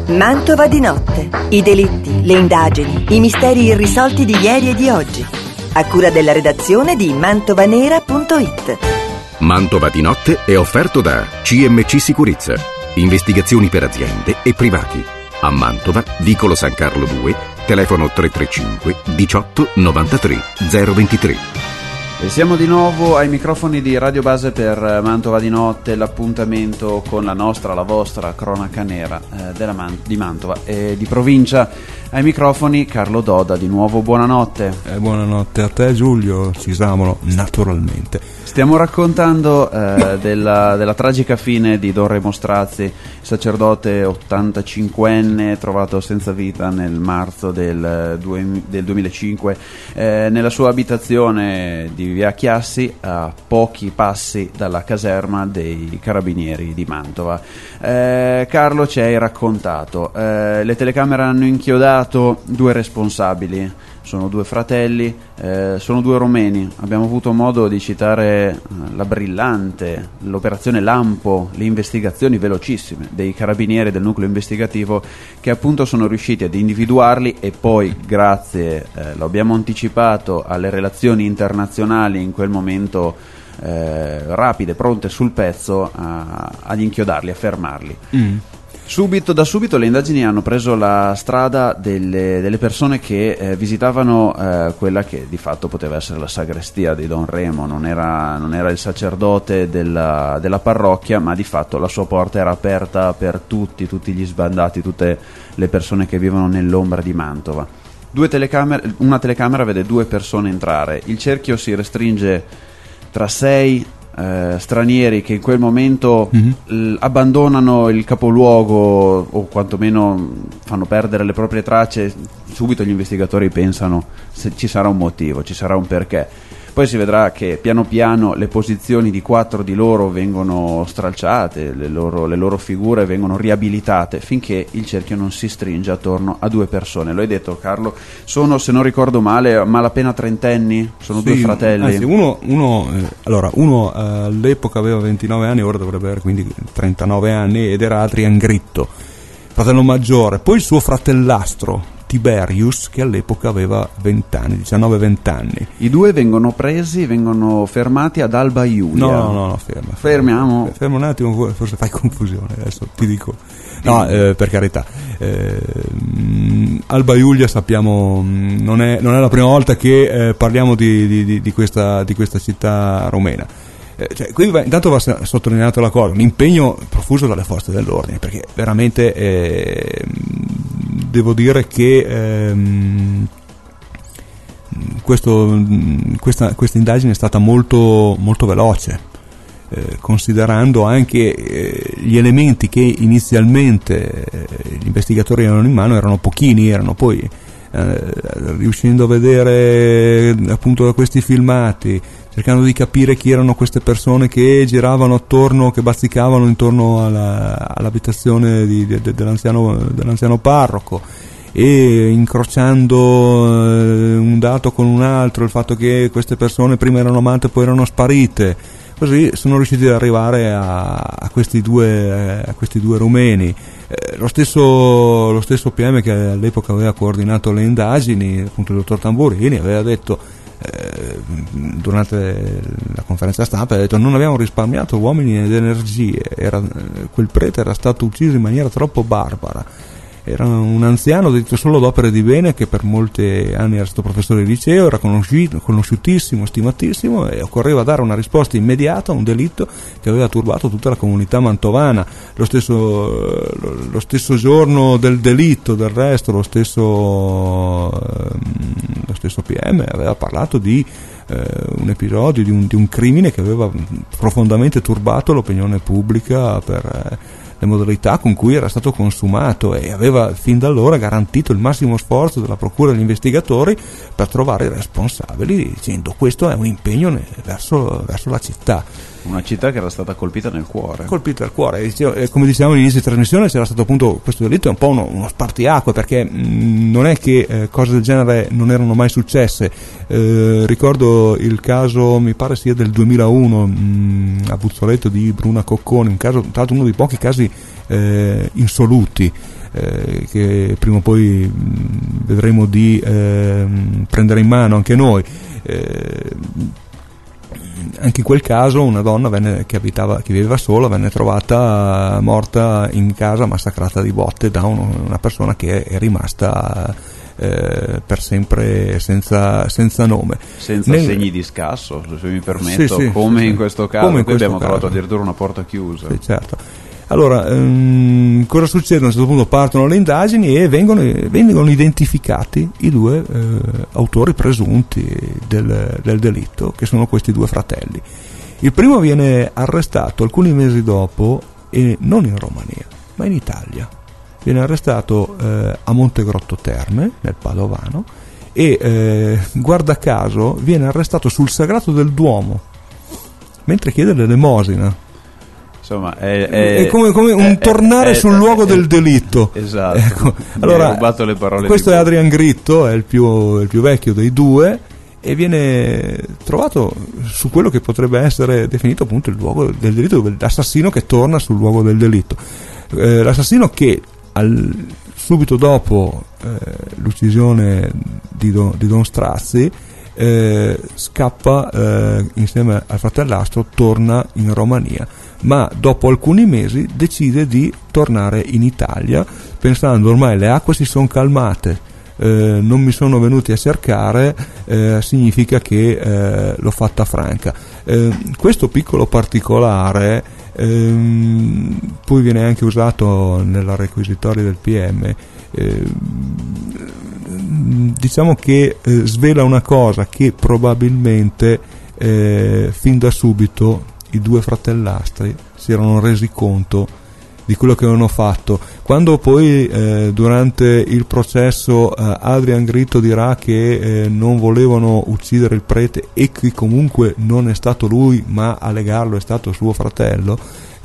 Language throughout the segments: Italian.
Mantova di notte. I delitti, le indagini, i misteri irrisolti di ieri e di oggi. A cura della redazione di mantovanera.it. Mantova di notte è offerto da CMC Sicurezza. Investigazioni per aziende e privati. A Mantova, vicolo San Carlo 2, telefono 335 18 93 023. E siamo di nuovo ai microfoni di Radio Base per Mantova di notte, l'appuntamento con la vostra cronaca nera di Mantova e di provincia. Ai microfoni Carlo Doda, di nuovo buonanotte. Buonanotte a te Giulio, ci siamo naturalmente. Stiamo raccontando della tragica fine di Don Remo Strazzi, sacerdote 85enne trovato senza vita nel marzo del 2005 nella sua abitazione di via Chiassi, a pochi passi dalla caserma dei Carabinieri di Mantova. Carlo, ci hai raccontato, le telecamere hanno inchiodato due responsabili. Sono due fratelli, sono due romeni. Abbiamo avuto modo di citare la brillante, l'operazione Lampo, le investigazioni velocissime dei carabinieri del nucleo investigativo, che appunto sono riusciti ad individuarli e poi, grazie, lo abbiamo anticipato, alle relazioni internazionali in quel momento rapide, pronte sul pezzo, ad inchiodarli, a fermarli. Da subito le indagini hanno preso la strada delle persone che visitavano quella che di fatto poteva essere la sagrestia di Don Remo. Non era il sacerdote della parrocchia, ma di fatto la sua porta era aperta per tutti gli sbandati, tutte le persone che vivono nell'ombra di Mantova. Una telecamera vede due persone entrare, il cerchio si restringe tra 6 stranieri che in quel momento abbandonano il capoluogo o quantomeno fanno perdere le proprie tracce. Subito gli investigatori pensano se ci sarà un motivo, ci sarà un perché. Poi si vedrà che piano piano le posizioni di 4 di loro vengono stralciate, le loro figure vengono riabilitate, finché il cerchio non si stringe attorno a due persone. Lo hai detto, Carlo, sono, se non ricordo male, malapena trentenni, sono due fratelli. Anzi, uno all'epoca aveva 29 anni, ora dovrebbe avere quindi 39 anni, ed era Adrian Gritto, fratello maggiore. Poi il suo fratellastro Tiberius, che all'epoca aveva 19-20 anni. I due vengono fermati ad Alba Iulia. No, fermiamo un attimo, forse fai confusione, adesso ti dico. No, per carità, Alba Iulia, sappiamo, non è la prima volta che parliamo di questa città romena. Qui intanto va sottolineato la cosa, l'impegno profuso dalle forze dell'ordine, perché veramente devo dire che questa indagine è stata molto, molto veloce, considerando anche gli elementi che inizialmente gli investigatori avevano in mano. Erano pochini, erano poi riuscendo a vedere appunto da questi filmati, cercando di capire chi erano queste persone che giravano attorno, che bazzicavano intorno all'abitazione dell'anziano parroco, e incrociando un dato con un altro, il fatto che queste persone prima erano amate e poi erano sparite. Così sono riusciti ad arrivare a questi due rumeni. Lo stesso PM che all'epoca aveva coordinato le indagini, appunto il dottor Tamburini, aveva detto durante la conferenza stampa, ha detto: non abbiamo risparmiato uomini ed energie, quel prete era stato ucciso in maniera troppo barbara. Era un anziano dedito solo ad opere di bene, che per molti anni era stato professore di liceo, era conosciutissimo, stimatissimo, e occorreva dare una risposta immediata a un delitto che aveva turbato tutta la comunità mantovana. Lo stesso giorno del delitto, del resto, lo stesso PM aveva parlato di un episodio, di un crimine che aveva profondamente turbato l'opinione pubblica per le modalità con cui era stato consumato, e aveva fin da allora garantito il massimo sforzo della procura e degli investigatori per trovare i responsabili, dicendo: questo è un impegno verso la città. Una città che era stata colpita nel cuore. Come dicevamo all'inizio di trasmissione, c'era stato appunto questo delitto, è un po' uno spartiacque, perché non è che cose del genere non erano mai successe. Ricordo il caso, mi pare sia del 2001, a Buzzoletto, di Bruna Cocconi, un caso, tra l'altro uno dei pochi casi insoluti, che prima o poi vedremo di prendere in mano anche noi. Anche in quel caso una donna che viveva sola venne trovata morta in casa, massacrata di botte da una persona che è rimasta per sempre senza nome, senza segni di scasso, se mi permetto, come in questo caso. Qui abbiamo trovato addirittura una porta chiusa. Sì, certo. Allora, cosa succede? A un certo punto partono le indagini e vengono identificati i due autori presunti del delitto, che sono questi due fratelli. Il primo viene arrestato alcuni mesi dopo, e non in Romania, ma in Italia. Viene arrestato a Montegrotto Terme, nel Padovano, e guarda caso viene arrestato sul Sagrato del Duomo, mentre chiede l'elemosina. Insomma, è come un tornare sul luogo del delitto. Esatto. Ecco. Allora, rubato le parole. Questo è Adrian Gritto, è il più vecchio dei due, e viene trovato su quello che potrebbe essere definito appunto il luogo del delitto, l'assassino che torna sul luogo del delitto. L'assassino che subito dopo l'uccisione di Don Strazi scappa insieme al fratellastro, torna in Romania, ma dopo alcuni mesi decide di tornare in Italia, pensando ormai le acque si sono calmate, non mi sono venuti a cercare, significa che l'ho fatta franca. Questo piccolo particolare poi viene anche usato nella requisitoria del PM, diciamo che svela una cosa, che probabilmente fin da subito i due fratellastri si erano resi conto di quello che avevano fatto. Quando poi durante il processo Adrian Gritto dirà che non volevano uccidere il prete e che comunque non è stato lui, ma a legarlo è stato suo fratello,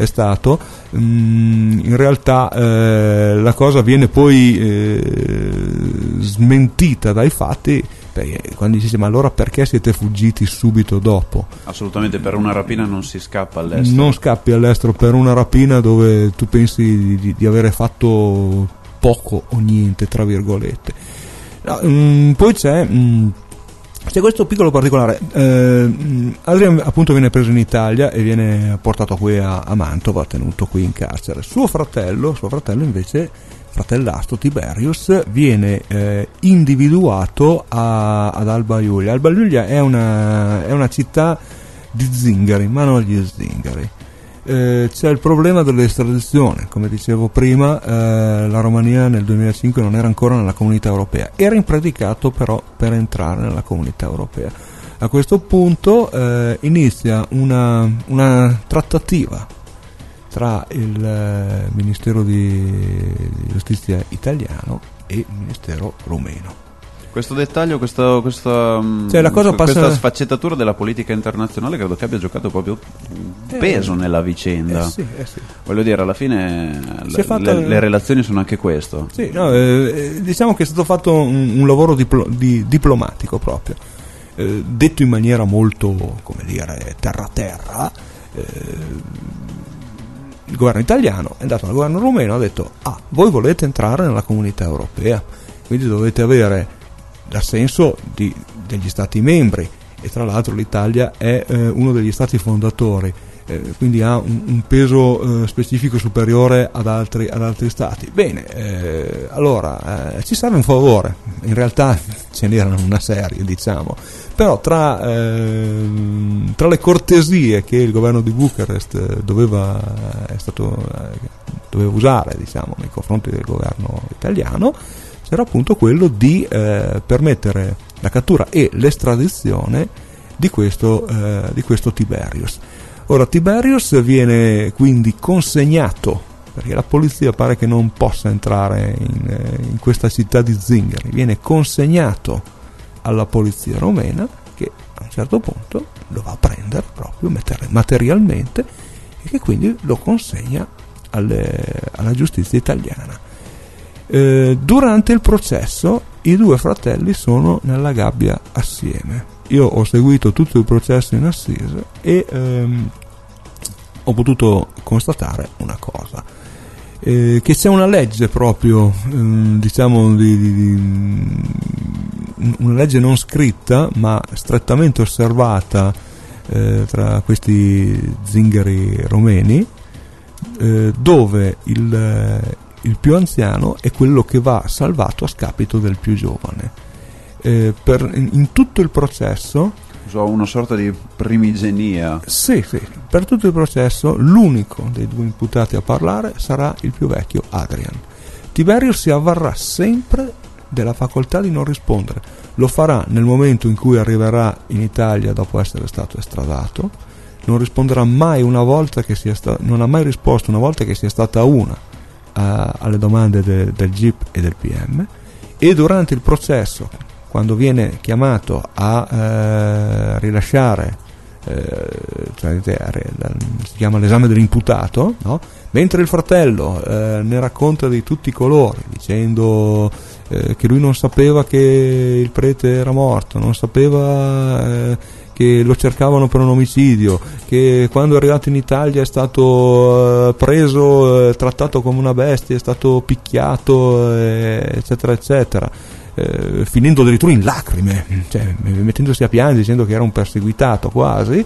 in realtà la cosa viene poi smentita dai fatti, perché quando si dice ma allora perché siete fuggiti subito dopo? Assolutamente, per una rapina non si scappa all'estero. Non scappi all'estero per una rapina dove tu pensi di avere fatto poco o niente, tra virgolette. No, poi c'è questo piccolo particolare. Adrian appunto viene preso in Italia e viene portato qui a Mantova, tenuto qui in carcere. Suo fratello invece, fratellastro Tiberius, viene individuato ad Alba Iulia. Alba Iulia è una città di zingari, ma non gli zingari. C'è il problema dell'estradizione, come dicevo prima. La Romania nel 2005 non era ancora nella Comunità Europea, era impredicato però per entrare nella Comunità Europea. A questo punto inizia una trattativa tra il Ministero di Giustizia italiano e il Ministero rumeno. Questo dettaglio, questa sfaccettatura della politica internazionale credo che abbia giocato proprio un peso nella vicenda. Sì. Voglio dire, alla fine le relazioni sono anche questo. Sì, no, diciamo che è stato fatto un lavoro diplomatico proprio, detto in maniera molto, come dire, terra. Il governo italiano è andato al governo rumeno e ha detto: voi volete entrare nella Comunità Europea, quindi dovete avere l'assenso degli stati membri, e tra l'altro l'Italia è uno degli stati fondatori, quindi ha un peso specifico superiore ad altri stati. Bene, allora ci serve un favore, in realtà ce n'erano una serie, diciamo, però tra le cortesie che il governo di Bucarest doveva usare, diciamo, nei confronti del governo italiano, era appunto quello di permettere la cattura e l'estradizione di questo Tiberius. Ora, Tiberius viene quindi consegnato, perché la polizia pare che non possa entrare in questa città di zingari, viene consegnato alla polizia romena, che a un certo punto lo va a prendere proprio materialmente, e che quindi lo consegna alla giustizia italiana. Durante il processo i due fratelli sono nella gabbia assieme. Io ho seguito tutto il processo in assise e ho potuto constatare una cosa: che c'è una legge proprio, diciamo, una legge non scritta ma strettamente osservata tra questi zingari romeni, dove il più anziano è quello che va salvato a scapito del più giovane. In tutto il processo, una sorta di primigenia. Sì, per tutto il processo l'unico dei due imputati a parlare sarà il più vecchio, Adrian. Tiberio si avvarrà sempre della facoltà di non rispondere. Lo farà nel momento in cui arriverà in Italia dopo essere stato estradato. Non risponderà mai non ha mai risposto una volta che sia stata alle domande del GIP e del PM, e durante il processo, quando viene chiamato a rilasciare, si chiama l'esame dell'imputato, no? Mentre il fratello ne racconta di tutti i colori, dicendo che lui non sapeva che il prete era morto, non sapeva che lo cercavano per un omicidio, che quando è arrivato in Italia è stato preso, trattato come una bestia, è stato picchiato, eccetera eccetera, finendo addirittura in lacrime, cioè mettendosi a piangere, dicendo che era un perseguitato quasi,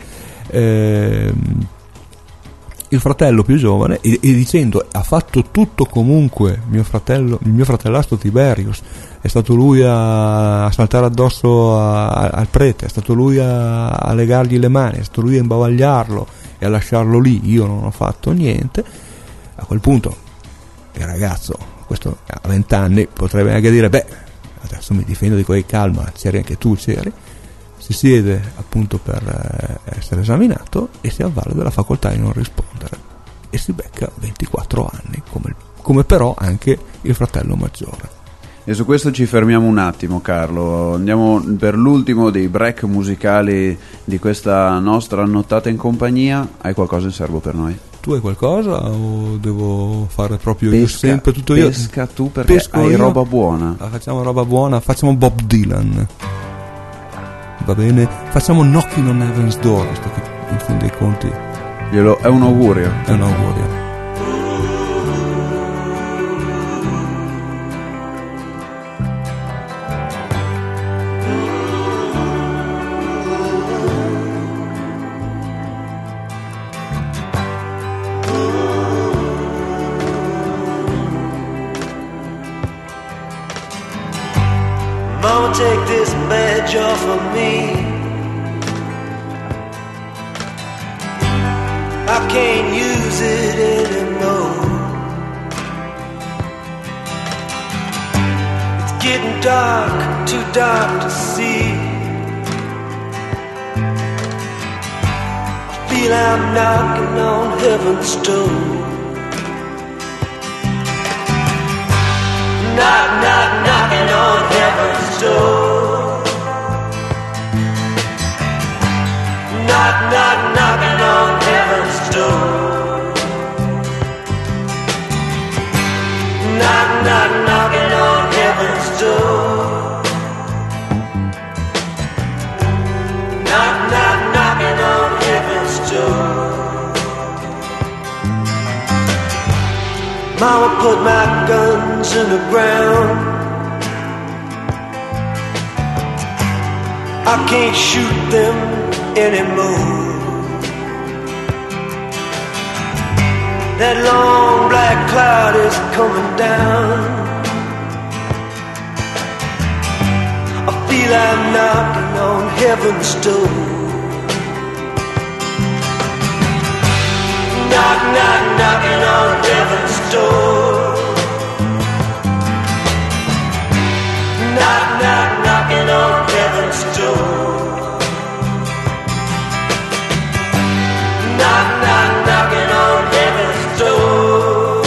il fratello più giovane, e dicendo: ha fatto tutto comunque il mio fratellastro Tiberius, è stato lui a saltare addosso al prete, è stato lui a legargli le mani, è stato lui a imbavagliarlo e a lasciarlo lì, io non ho fatto niente. A quel punto il ragazzo, questo a 20 anni, potrebbe anche dire: beh, adesso mi difendo di quei, calma, c'eri anche tu, c'eri. Si siede appunto per essere esaminato e si avvale della facoltà di non rispondere, e si becca 24 anni, come però anche il fratello maggiore. E su questo ci fermiamo un attimo, Carlo. Andiamo per l'ultimo dei break musicali di questa nostra nottata in compagnia. Hai qualcosa in serbo per noi? Tu hai qualcosa o devo fare proprio io sempre tutto io? Pesca tu, perché hai io. Roba buona. Facciamo roba buona, facciamo Bob Dylan. Va bene? Facciamo Knocking on Heaven's Door, visto che in fin dei conti è un augurio. È un augurio. Mama, take this badge off of me. I can't use it anymore. It's getting dark, too dark to see. I feel I'm knocking on heaven's door. Knock, knock, knocking on heaven's door. Knock, knock, knocking on heaven's door. Knock, knock, knocking on heaven's door. Knock, knock, knocking on heaven's door. Mama put my guns in the ground. I can't shoot them anymore. That long black cloud is coming down. I feel I'm knocking on heaven's door. Knock, knock, knocking on heaven's door. Knock, knock, knocking on heaven's door. Knock, knock, knocking on heaven's door.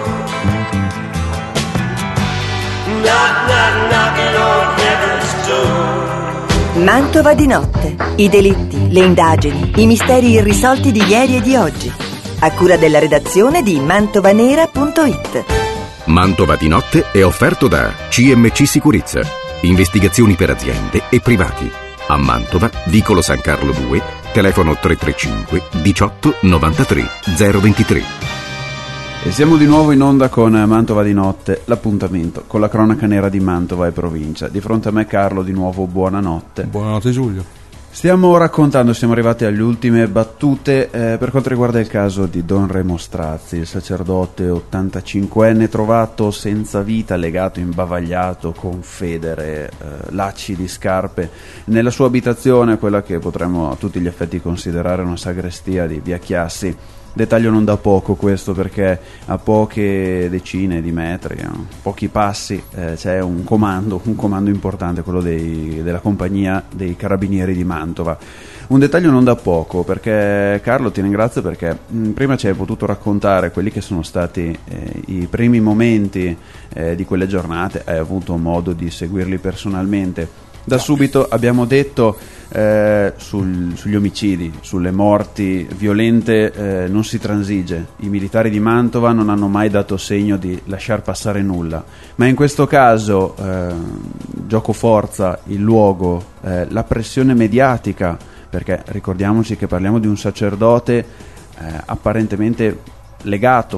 Knock, knock, knocking on heaven's door. Mantova di notte. I delitti, le indagini, i misteri irrisolti di ieri e di oggi. A cura della redazione di mantovanera.it. Mantova di notte è offerto da CMC Sicurezza. Investigazioni per aziende e privati. A Mantova, vicolo San Carlo 2, telefono 335 18 93 023. E siamo di nuovo in onda con Mantova di notte, l'appuntamento con la cronaca nera di Mantova e provincia. Di fronte a me Carlo, di nuovo buonanotte. Buonanotte Giulio. Stiamo arrivati alle ultime battute per quanto riguarda il caso di Don Remo Strazzi, il sacerdote 85enne trovato senza vita, legato, imbavagliato con federe, lacci di scarpe nella sua abitazione, quella che potremmo a tutti gli effetti considerare una sagrestia di via Chiassi. Dettaglio non da poco questo, perché a poche decine di metri, pochi passi, c'è un comando importante, quello della compagnia dei carabinieri di Mantova. Un dettaglio non da poco, perché Carlo ti ringrazio, perché prima ci hai potuto raccontare quelli che sono stati i primi momenti di quelle giornate, hai avuto modo di seguirli personalmente. Da subito abbiamo detto sugli omicidi, sulle morti violente non si transige. I militari di Mantova non hanno mai dato segno di lasciar passare nulla, ma in questo caso gioco forza, il luogo, la pressione mediatica, perché ricordiamoci che parliamo di un sacerdote apparentemente legato,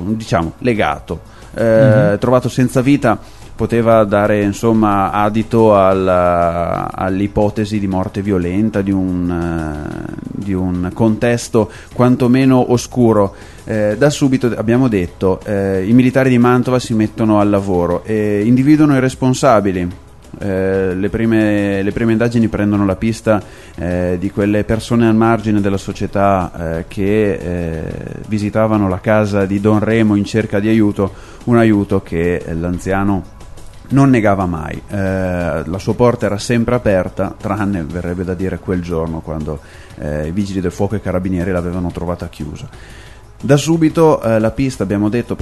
trovato senza vita, poteva dare insomma adito all'ipotesi di morte violenta, di un contesto quantomeno oscuro. Da subito abbiamo detto i militari di Mantova si mettono al lavoro e individuano i responsabili. Le prime indagini prendono la pista di quelle persone al margine della società che visitavano la casa di Don Remo in cerca di aiuto, un aiuto che l'anziano non negava mai. La sua porta era sempre aperta, tranne, verrebbe da dire, quel giorno quando i vigili del fuoco e i carabinieri l'avevano trovata chiusa. Da subito la pista, abbiamo detto,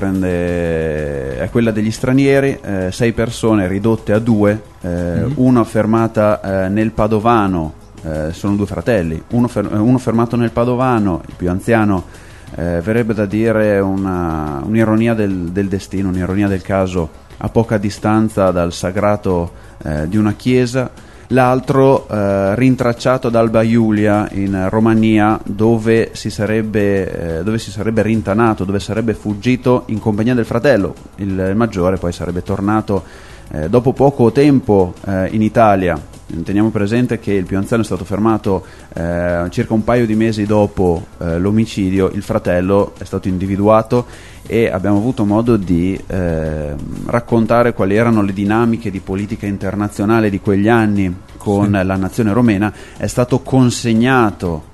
è quella degli stranieri, 6 persone ridotte a 2, una fermata nel Padovano, sono 2 fratelli, uno fermato nel Padovano, il più anziano, verrebbe da dire un'ironia del destino, un'ironia del caso, a poca distanza dal sagrato di una chiesa. L'altro rintracciato ad Alba Iulia in Romania, dove si sarebbe rintanato, dove sarebbe fuggito in compagnia del fratello. Il maggiore poi sarebbe tornato dopo poco tempo in Italia. Teniamo presente che il più anziano è stato fermato circa un paio di mesi dopo l'omicidio, il fratello è stato individuato e abbiamo avuto modo di raccontare quali erano le dinamiche di politica internazionale di quegli anni con la nazione romena. È stato consegnato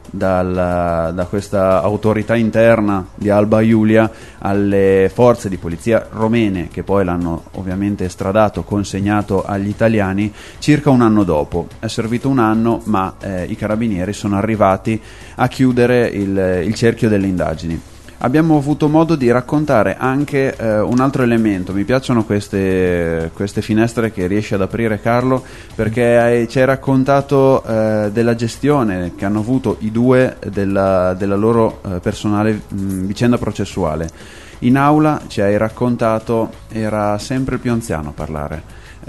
da questa autorità interna di Alba Iulia alle forze di polizia romene, che poi l'hanno ovviamente estradato, consegnato agli italiani circa un anno dopo. È servito un anno, ma i carabinieri sono arrivati a chiudere il cerchio delle indagini. Abbiamo avuto modo di raccontare anche un altro elemento. Mi piacciono queste finestre che riesce ad aprire Carlo, perché ci hai raccontato della gestione che hanno avuto i due della loro personale vicenda processuale. In aula ci hai raccontato, era sempre il più anziano a parlare,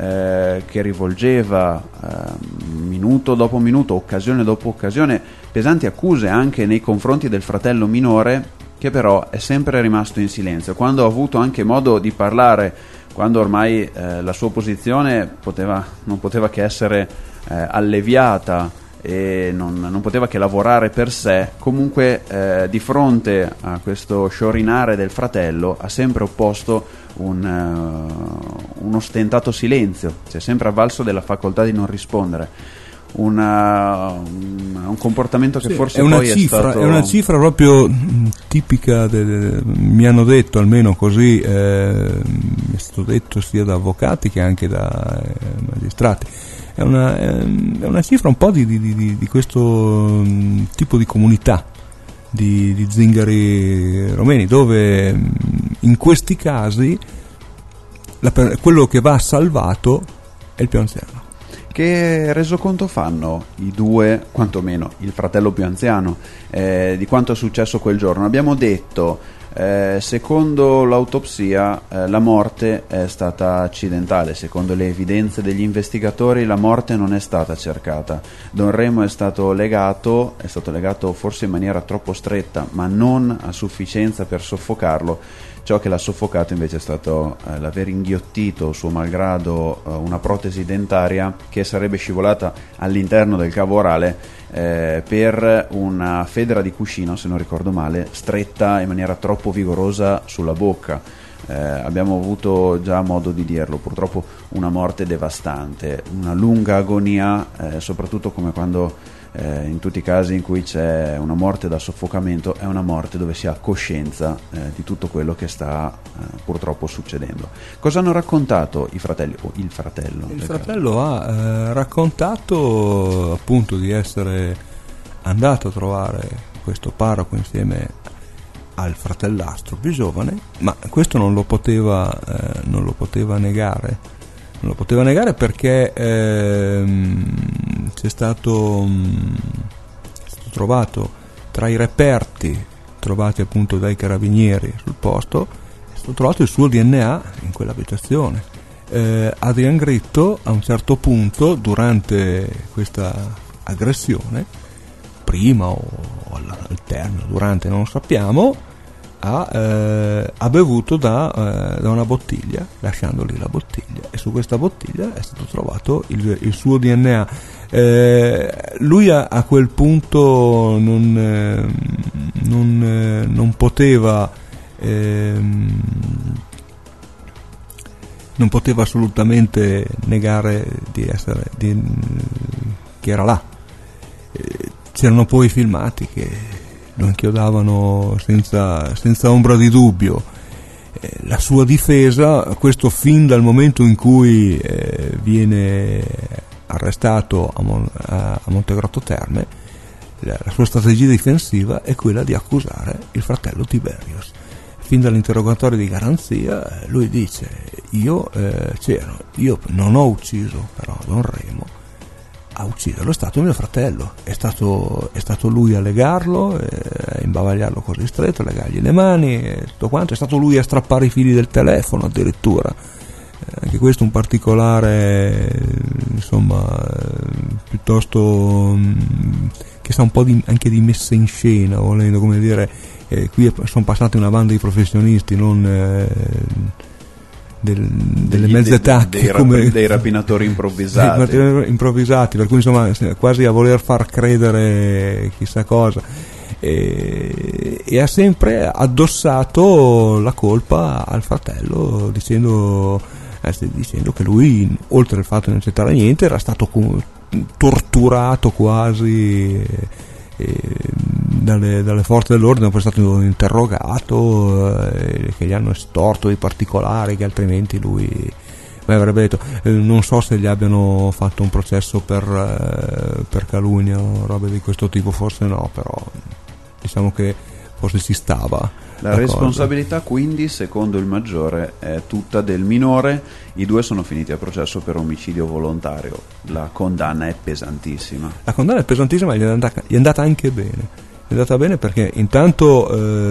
che rivolgeva minuto dopo minuto, occasione dopo occasione, pesanti accuse anche nei confronti del fratello minore, che però è sempre rimasto in silenzio. Quando ha avuto anche modo di parlare, quando ormai la sua posizione non poteva che essere alleviata e non poteva che lavorare per sé, comunque di fronte a questo sciorinare del fratello ha sempre opposto un ostentato silenzio, si è sempre avvalso della facoltà di non rispondere. Un comportamento che forse è una cifra proprio tipica mi hanno detto, almeno così è stato detto sia da avvocati che anche da magistrati. È una cifra un po' di questo tipo di comunità di zingari romeni, dove in questi casi quello che va salvato è il più anziano. Che resoconto fanno i due, quantomeno il fratello più anziano, di quanto è successo quel giorno? Abbiamo detto, secondo l'autopsia, la morte è stata accidentale. Secondo le evidenze degli investigatori, la morte non è stata cercata. Don Remo è stato legato forse in maniera troppo stretta, ma non a sufficienza per soffocarlo. Ciò che l'ha soffocato invece è stato l'aver inghiottito suo malgrado una protesi dentaria che sarebbe scivolata all'interno del cavo orale per una federa di cuscino, se non ricordo male, stretta in maniera troppo vigorosa sulla bocca. Abbiamo avuto già modo di dirlo, purtroppo una morte devastante, una lunga agonia, soprattutto come quando in tutti i casi in cui c'è una morte da soffocamento è una morte dove si ha coscienza di tutto quello che sta purtroppo succedendo. Cosa hanno raccontato i fratelli o il fratello? Il fratello ha raccontato appunto di essere andato a trovare questo parroco insieme al fratellastro più giovane, ma questo non lo poteva negare. Non lo poteva negare perché c'è stato trovato tra i reperti trovati appunto dai carabinieri sul posto, è stato trovato il suo DNA in quell'abitazione. Adrian Gritto a un certo punto durante questa aggressione, prima o al termine, durante non lo sappiamo, ha bevuto da una bottiglia, lasciando lì la bottiglia, e su questa bottiglia è stato trovato il suo DNA. Lui a quel punto non poteva assolutamente negare che era là. C'erano poi filmati che lo inchiodavano senza ombra di dubbio. La sua difesa, questo fin dal momento in cui viene arrestato a Montegrotto Terme, la sua strategia difensiva è quella di accusare il fratello Tiberius. Fin dall'interrogatorio di garanzia lui dice: io non ho ucciso però Don Remo, a ucciderlo è stato mio fratello, è stato lui a legarlo, a imbavagliarlo così stretto, a legargli le mani e tutto quanto, è stato lui a strappare i fili del telefono addirittura. Anche questo è un particolare, insomma, piuttosto che sa un po' anche di messa in scena, volendo, come dire, qui sono passati una banda di professionisti, non delle mezze tacche dei rapinatori improvvisati, per cui insomma quasi a voler far credere chissà cosa, e ha sempre addossato la colpa al fratello dicendo che lui, oltre al fatto di non accettare niente, era stato torturato quasi dalle forze dell'ordine, poi è stato interrogato, che gli hanno estorto dei particolari che altrimenti lui avrebbe detto. Non so se gli abbiano fatto un processo per calunnia o robe di questo tipo, forse no, però diciamo che forse ci stava. La responsabilità quindi, secondo il maggiore, è tutta del minore. I due sono finiti a processo per omicidio volontario. La condanna è pesantissima. La condanna è pesantissima, gli è andata anche bene. È andata bene perché intanto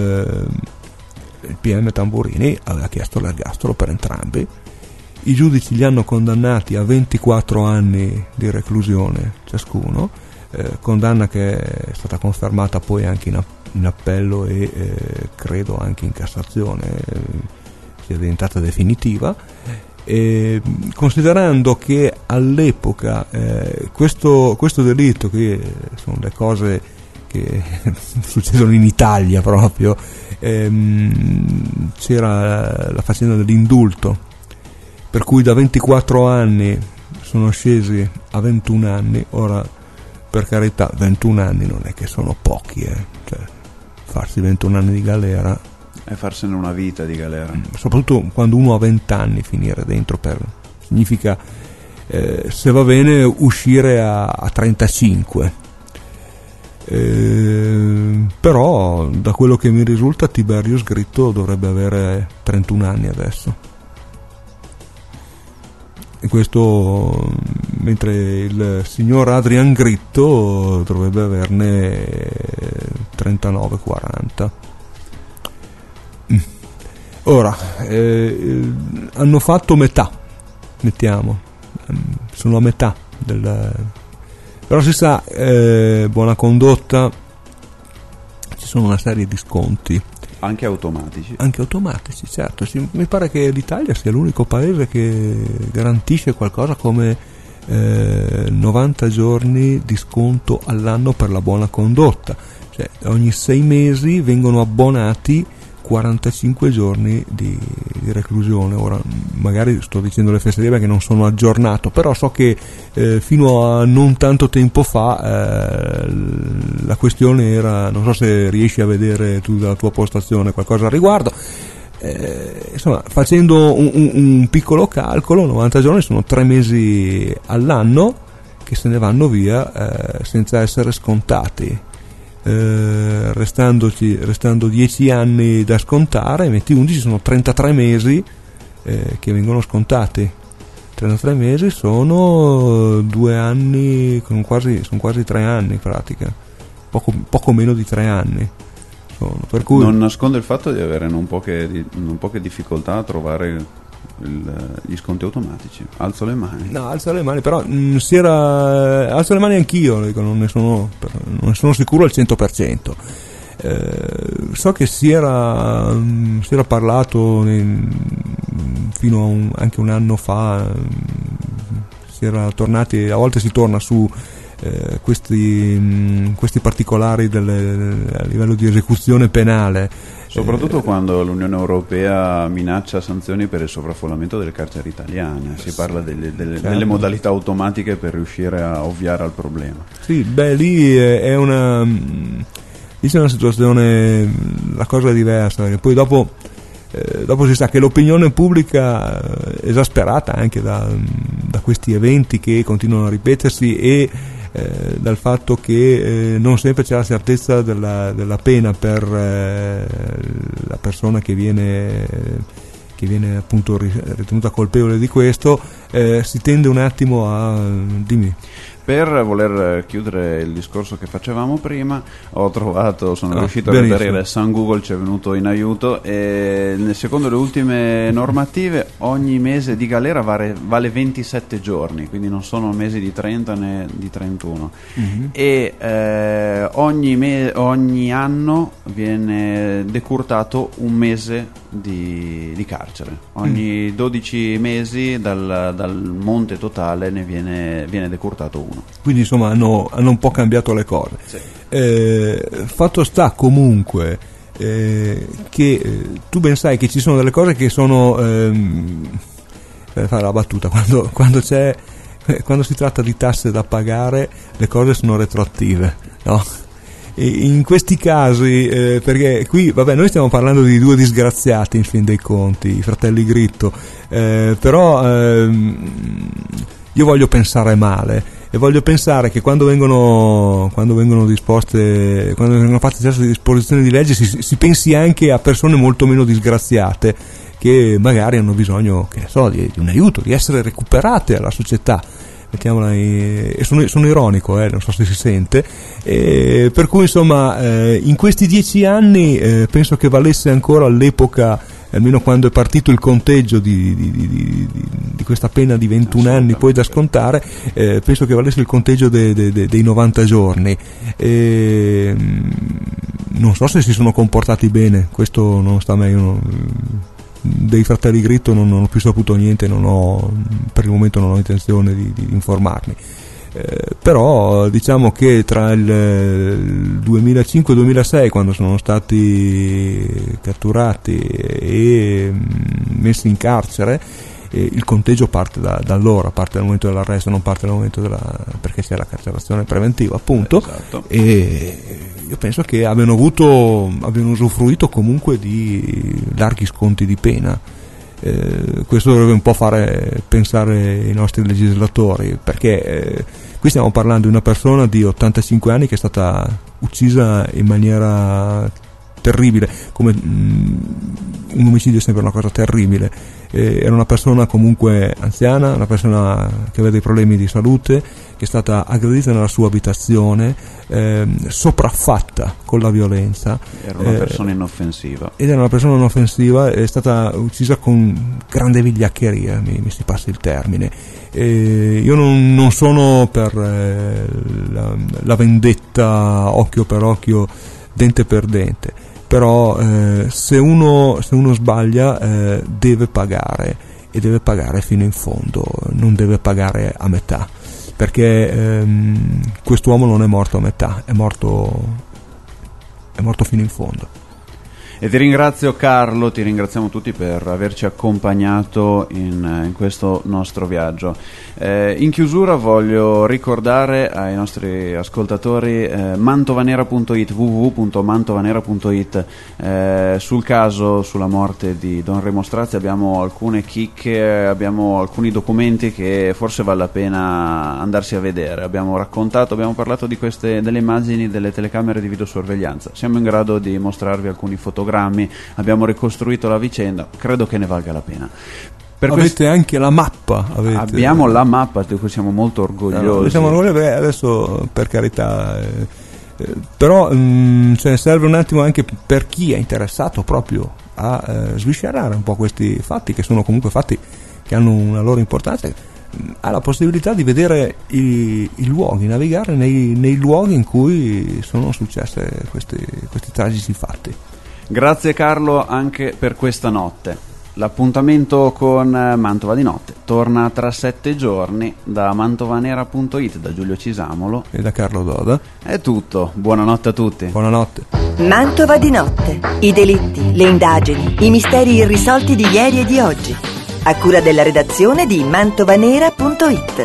il PM Tamburini aveva chiesto l'ergastolo per entrambi. I giudici li hanno condannati a 24 anni di reclusione ciascuno, condanna che è stata confermata poi anche in appello e credo anche in Cassazione sia diventata definitiva, considerando che all'epoca questo delitto, che sono le cose che succedono in Italia proprio, c'era la faccenda dell'indulto, per cui da 24 anni sono scesi a 21 anni. Ora, per carità, 21 anni non è che sono pochi, cioè farsi 21 anni di galera e farsene una vita di galera, soprattutto quando uno ha 20 anni, finire dentro significa, se va bene, uscire a 35. Però da quello che mi risulta Tiberius Gritto dovrebbe avere 31 anni adesso, e questo mentre il signor Adrian Gritto dovrebbe averne 39-40. Ora hanno fatto metà, mettiamo, sono a metà però si sa, buona condotta, ci sono una serie di sconti, Anche automatici? Anche automatici, certo. Mi pare che l'Italia sia l'unico paese che garantisce qualcosa come 90 giorni di sconto all'anno per la buona condotta. Cioè, ogni 6 mesi vengono abbonati 45 giorni di reclusione. Ora magari sto dicendo le fesserie perché non sono aggiornato, però so che fino a non tanto tempo fa la questione era, non so se riesci a vedere tu dalla tua postazione qualcosa al riguardo, insomma, facendo un piccolo calcolo, 90 giorni sono 3 mesi all'anno che se ne vanno via senza essere scontati. Restando 10 anni da scontare, metti 11, sono 33 mesi che vengono scontati. 33 mesi sono 2 anni, sono quasi 3 anni in pratica, poco meno di 3 anni. Per cui non nasconde il fatto di avere non poche difficoltà a trovare gli sconti automatici. Alzo le mani. No, alzo le mani, però alzo le mani anch'io, dico, non ne sono sicuro al 100%. So che si era parlato fino anche un anno fa, si era tornati, a volte si torna su questi particolari a livello di esecuzione penale, soprattutto quando l'Unione Europea minaccia sanzioni per il sovraffollamento delle carceri italiane. Si parla delle modalità automatiche per riuscire a ovviare al problema. Sì, beh, lì è una situazione, la cosa è diversa, perché poi dopo si sa che l'opinione pubblica, esasperata anche da questi eventi che continuano a ripetersi e dal fatto che non sempre c'è la certezza della pena per la persona che viene appunto ritenuta colpevole di questo, si tende un attimo a dimmi. Per voler chiudere il discorso che facevamo prima, sono riuscito benissimo. a reperire, San Google ci è venuto in aiuto, e secondo le ultime normative ogni mese di galera vale 27 giorni, quindi non sono mesi di 30 né di 31. Mm-hmm. E ogni anno viene decurtato un mese di carcere. Ogni 12 mesi dal monte totale ne viene decurtato uno. Quindi insomma hanno un po' cambiato le cose. Sì. Fatto sta comunque che tu ben sai che ci sono delle cose che sono per fare la battuta, quando si tratta di tasse da pagare, le cose sono retroattive, no? In questi casi, perché qui noi stiamo parlando di 2 disgraziati in fin dei conti, i fratelli Gritto, però io voglio pensare male e voglio pensare che quando vengono fatte certe disposizioni di legge si pensi anche a persone molto meno disgraziate che magari hanno bisogno, che ne so, di un aiuto, di essere recuperate alla società. Mettiamola e sono ironico, non so se si sente, per cui insomma in questi 10 anni penso che valesse ancora all'epoca, almeno quando è partito il conteggio di questa pena di 21 anni poi da scontare, penso che valesse il conteggio dei 90 giorni. Non so se si sono comportati bene, questo non sta a me. Dei fratelli Gritto non ho più saputo niente, per il momento non ho intenzione di informarmi, però diciamo che tra il 2005 e il 2006, quando sono stati catturati e messi in carcere, il conteggio parte da allora, parte dal momento dell'arresto, non parte dal momento perché c'è la carcerazione preventiva, appunto. Esatto. E io penso che abbiano usufruito comunque di larghi sconti di pena. Questo dovrebbe un po' fare pensare i nostri legislatori, perché qui stiamo parlando di una persona di 85 anni che è stata uccisa in maniera terribile, come un omicidio è sempre una cosa terribile. Era una persona comunque anziana, una persona che aveva dei problemi di salute, che è stata aggredita nella sua abitazione, sopraffatta con la violenza. Era una persona inoffensiva. Ed era una persona inoffensiva, è stata uccisa con grande vigliaccheria, mi si passi il termine. Io non sono per la vendetta occhio per occhio, dente per dente, però se uno sbaglia deve pagare, e deve pagare fino in fondo, non deve pagare a metà, perché quest'uomo non è morto a metà, è morto fino in fondo. E ti ringrazio Carlo, ti ringraziamo tutti per averci accompagnato in questo nostro viaggio. In chiusura voglio ricordare ai nostri ascoltatori mantovanera.it, www.mantovanera.it. Sul caso, sulla morte di Don Remo Strazzi abbiamo alcune chicche, abbiamo alcuni documenti che forse vale la pena andarsi a vedere. Abbiamo parlato di delle immagini delle telecamere di videosorveglianza, siamo in grado di mostrarvi alcuni fotogrammi, abbiamo ricostruito la vicenda, credo che ne valga la pena. Avete anche la mappa? Abbiamo la mappa di cui siamo molto orgogliosi. Adesso, per carità, però serve un attimo anche per chi è interessato proprio a sviscerare un po' questi fatti, che sono comunque fatti che hanno una loro importanza, ha la possibilità di vedere i luoghi, navigare nei luoghi in cui sono successe questi tragici fatti. Grazie Carlo anche per questa notte. L'appuntamento con Mantova di notte torna tra 7 giorni. Da mantovanera.it, da Giulio Cisamolo e da Carlo Doda è tutto. Buonanotte a tutti. Buonanotte. Mantova di notte. I delitti, le indagini, i misteri irrisolti di ieri e di oggi. A cura della redazione di mantovanera.it.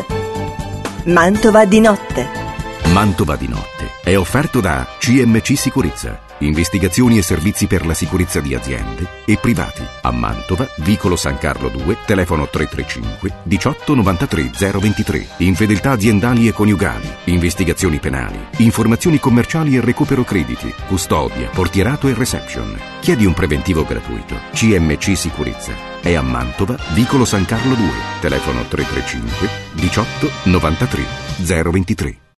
Mantova di notte. Mantova di notte è offerto da CMC Sicurezza. Investigazioni e servizi per la sicurezza di aziende e privati. A Mantova, vicolo San Carlo 2, telefono 335 18 93 023. Infedeltà aziendali e coniugali, investigazioni penali, informazioni commerciali e recupero crediti, custodia, portierato e reception. Chiedi un preventivo gratuito. CMC Sicurezza è a Mantova, vicolo San Carlo 2, telefono 335 18 93 023.